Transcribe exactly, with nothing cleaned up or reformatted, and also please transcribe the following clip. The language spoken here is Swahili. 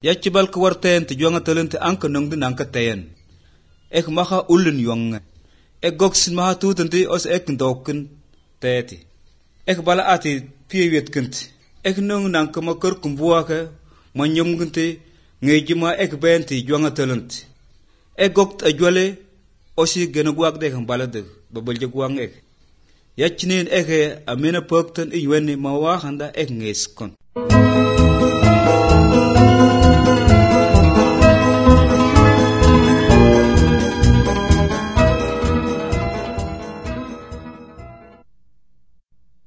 Yachibal ka warten ti juanga talent anka nong din anka tayen. Ek maha ulun yuanga. Ek goksin maha tutanti os ek ndokin tayeti. Ek bala ati piewet kinti. Ek nong nanka makar kumbuaka manyom kinti ngejima ek benti juanga talent. Ek gokt ajwale osi genagwag de kan balade babalje gwang ek. Yachinin ek amena poktan iweni mawahanda ek ngeskon.